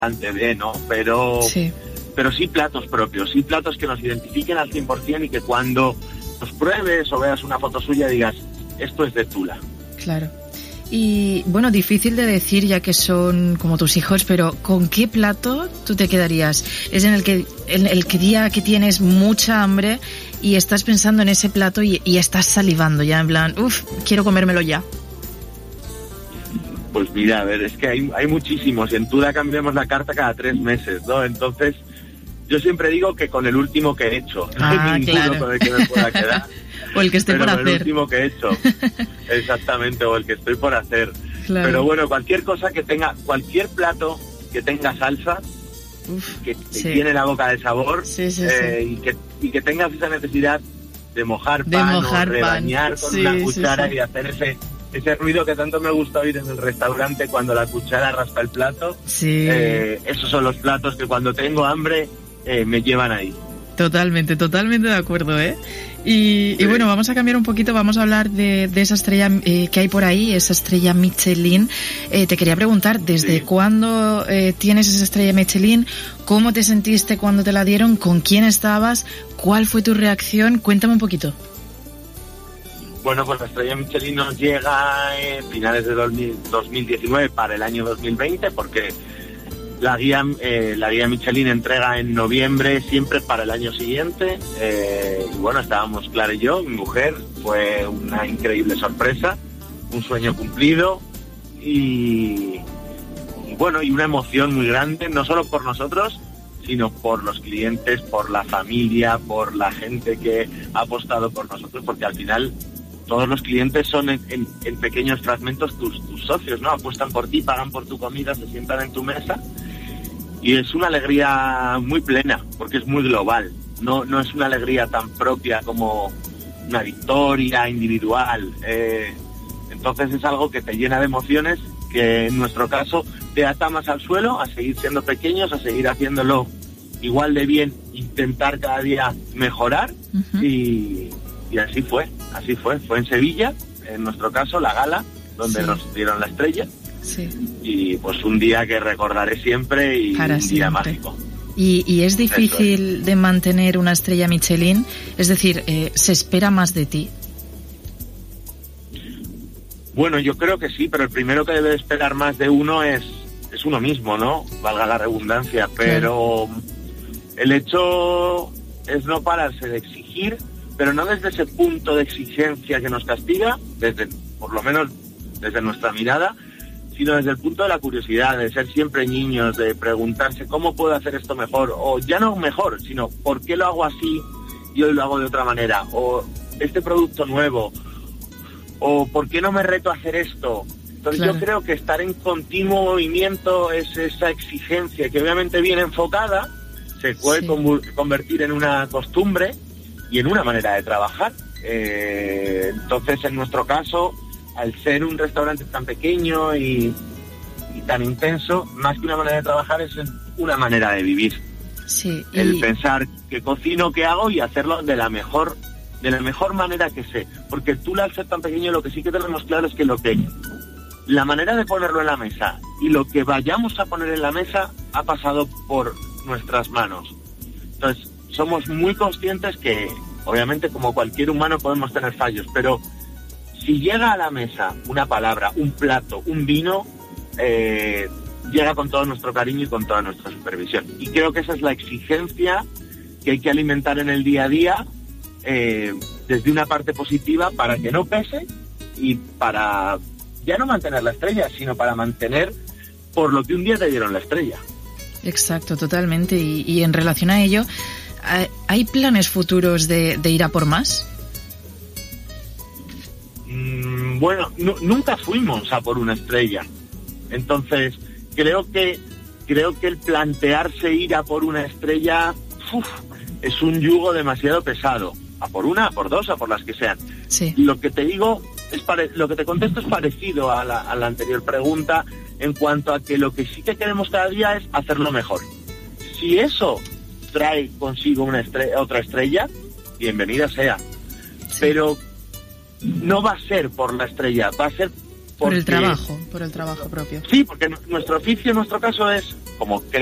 bastante bien, ¿no? Pero sí platos propios, sí platos que nos identifiquen al 100% y que cuando los pruebes o veas una foto suya digas, esto es de Tula. Claro. Y bueno, difícil de decir ya que son como tus hijos, pero ¿con qué plato tú te quedarías? ¿Es en el que día que tienes mucha hambre y estás pensando en ese plato y estás salivando ya en plan, quiero comérmelo ya? Pues mira, a ver, es que hay muchísimos y en Tula cambiamos la carta cada 3 meses, ¿no? Entonces, yo siempre digo que con el último que he hecho, no hay ninguno claro. Con el que me pueda quedar. O el que estoy por hacer. El último que he hecho, exactamente, o el que estoy por hacer. Claro. Pero bueno, cualquier plato que tenga salsa, que te llene la boca de sabor, y que tengas esa necesidad de mojar pan o rebañar con una cuchara y hacer ese ruido que tanto me gusta oír en el restaurante cuando la cuchara raspa el plato. Sí. Esos son los platos que cuando tengo hambre me llevan ahí. Totalmente de acuerdo, ¿eh? Y bueno, vamos a cambiar un poquito, vamos a hablar de esa estrella que hay por ahí, esa estrella Michelin. Te quería preguntar, ¿desde cuándo tienes esa estrella Michelin? ¿Cómo te sentiste cuando te la dieron? ¿Con quién estabas? ¿Cuál fue tu reacción? Cuéntame un poquito. Bueno, pues la estrella Michelin nos llega en finales de 2019 para el año 2020, porque la guía Michelin entrega en noviembre siempre para el año siguiente. Y bueno, estábamos Clara y yo, mi mujer, fue una increíble sorpresa, un sueño cumplido y bueno, y una emoción muy grande, no solo por nosotros, sino por los clientes, por la familia, por la gente que ha apostado por nosotros, porque al final todos los clientes son en pequeños fragmentos tus socios, ¿no? Apuestan por ti, pagan por tu comida, se sientan en tu mesa. Y es una alegría muy plena, porque es muy global. No es una alegría tan propia como una victoria individual. Entonces es algo que te llena de emociones, que en nuestro caso te ata más al suelo, a seguir siendo pequeños, a seguir haciéndolo igual de bien, intentar cada día mejorar. Uh-huh. Y así fue. Fue en Sevilla, en nuestro caso, la gala, donde nos dieron la estrella. Sí. Y pues un día que recordaré siempre y para un día mágico. ¿Y es difícil de mantener una estrella Michelin? Es decir, ¿se espera más de ti? Bueno, yo creo que sí, pero el primero que debe esperar más de uno es uno mismo, ¿no? Valga la redundancia, pero el hecho es no pararse de exigir, pero no desde ese punto de exigencia que nos castiga, por lo menos desde nuestra mirada, sino desde el punto de la curiosidad, de ser siempre niños, de preguntarse cómo puedo hacer esto mejor, o ya no mejor, sino por qué lo hago así y hoy lo hago de otra manera, o este producto nuevo, o por qué no me reto a hacer esto. Entonces yo creo que estar en continuo movimiento es esa exigencia que obviamente bien enfocada se puede convertir en una costumbre y en una manera de trabajar. Entonces en nuestro caso, al ser un restaurante tan pequeño y tan intenso, más que una manera de trabajar es una manera de vivir. Sí, el pensar qué cocino, qué hago y hacerlo de la mejor manera que sé. Porque tú, al ser tan pequeño, lo que sí que tenemos claro es que la manera de ponerlo en la mesa y lo que vayamos a poner en la mesa ha pasado por nuestras manos. Entonces, somos muy conscientes que, obviamente, como cualquier humano podemos tener fallos, pero si llega a la mesa una palabra, un plato, un vino, llega con todo nuestro cariño y con toda nuestra supervisión. Y creo que esa es la exigencia que hay que alimentar en el día a día, desde una parte positiva, para que no pese y para ya no mantener la estrella, sino para mantener por lo que un día te dieron la estrella. Exacto, totalmente. Y en relación a ello, ¿hay planes futuros de ir a por más? Bueno, nunca fuimos a por una estrella. Entonces, creo que el plantearse ir a por una estrella es un yugo demasiado pesado. A por una, a por dos, a por las que sean. Sí. Lo que te digo, lo que te contesto es parecido a la anterior pregunta, en cuanto a que lo que sí que queremos cada día es hacerlo mejor. Si eso trae consigo otra estrella, bienvenida sea. Sí. Pero no va a ser por la estrella, va a ser por el trabajo propio. Sí, porque nuestro oficio, en nuestro caso, es como